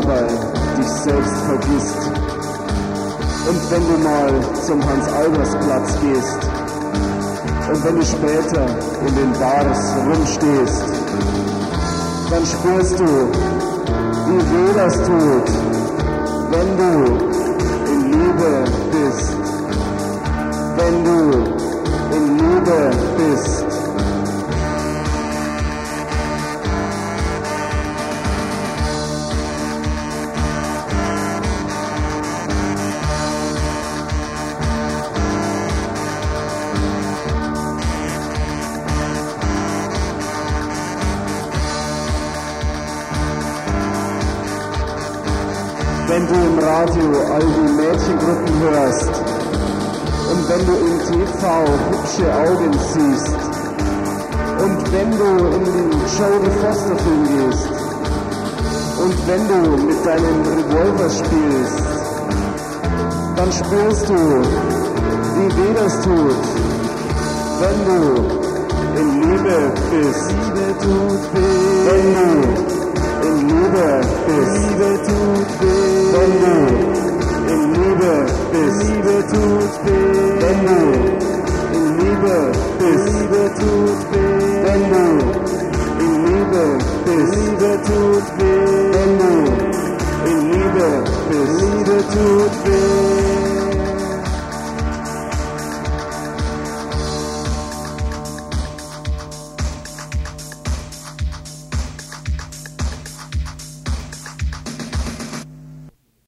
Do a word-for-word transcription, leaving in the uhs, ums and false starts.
dabei dich selbst vergisst. Und wenn du mal zum Hans-Albers-Platz gehst und wenn du später in den Bars rumstehst, dann spürst du, wie weh das tut, wenn du in Liebe bist, wenn du in Liebe bist. Wenn du im Radio all die Mädchengruppen hörst und wenn du im T V hübsche Augen siehst und wenn du in den Jodie Foster Film gehst und wenn du mit deinem Revolver spielst, dann spürst du, wie weh das tut, wenn du in Liebe bist. Liebe tut weh. Wenn du in Liebe bist. Liebe tut weh. Wenn du in Liebe bist. Liebe tut weh. Wenn du in Liebe bist. Liebe tut weh. Wenn du in Liebe bist. Liebe tut weh. Wenn du in Liebe bist. Liebe tut weh.